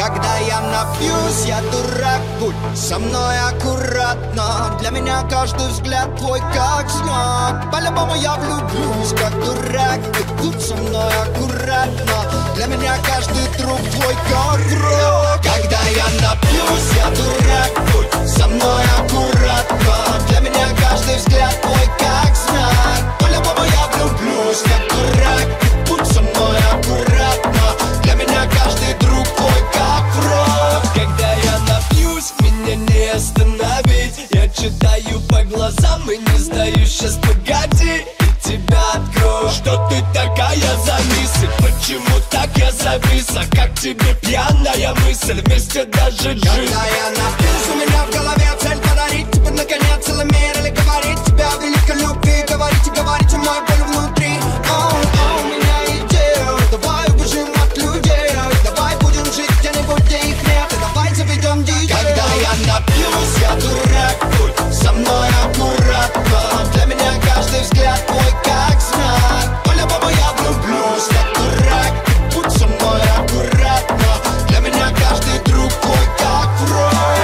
Когда я напьюсь, я дурак, будь со мной аккуратно. Для меня каждый взгляд твой как знак. По-любому я влюблюсь, как дурак. Ты будь со мной аккуратно. Для меня каждый друг твой как враг. Когда я напьюсь, я дурак, будь со мной аккуратно. Для меня каждый взгляд твой как знак. По-любому я влюблюсь, как дурак. Ты будь со мной аккуратно. Для меня каждый друг твой как враг. Когда я напьюсь, меня не остановить. Я читаю по глазам и не сдаюсь. Сейчас погоди, и тебя открою. Что ты такая завис? И почему так я завис? А как тебе пьяная мысль? Вместе даже жить. Когда я напьюсь, у меня в голове цель подарить тебе наконец целый мир. Или говорить тебя в великой любви. Говорите мою боль внутри. У меня идея. Давай убежим от людей. Давай будем жить где-нибудь, где их нет. И давай заведем диджея. Когда я напьюсь, я дурак, будь со мной аккуратно. Для меня каждый взгляд твой как знак. По-любому я влюблюсь, как дурак. Будь со мной аккуратно. Для меня каждый друг твой как враг.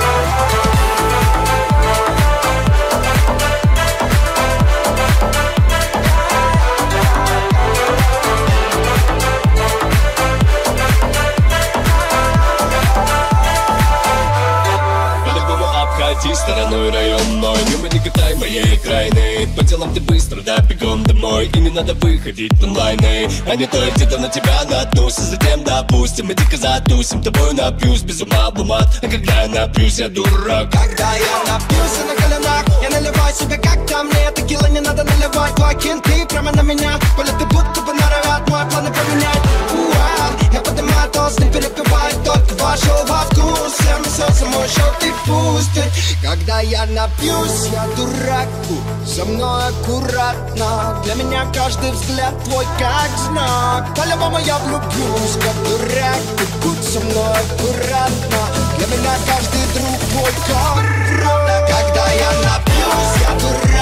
Обходи стороной районной, мимо не катай моей крайны. По делам ты быстро, да, бегом домой. И не надо выходить в онлайны. А не то я где-то на тебя наткнусь. А затем, допустим, мы дико затусим. Тобой напьюсь, без ума в умат. А когда я напьюсь, я дурак. Когда я напьюсь, я на коленах. Я наливаю себе как там мне. Текила не надо наливать. Твои кенты прямо на меня. Полеты будто бы норовят мои планы поменять. Я поднимаю тост, не перепивай. Только вошел во вкус. Всем несется мой счет и пустит. Когда я напьюсь, я дурак, будь со мной аккуратно. Для меня каждый взгляд твой как знак. По-любому я влюблюсь, как дурак. Ты будь со мной аккуратно. Для меня каждый друг твой как враг. Когда я напьюсь, я дурак.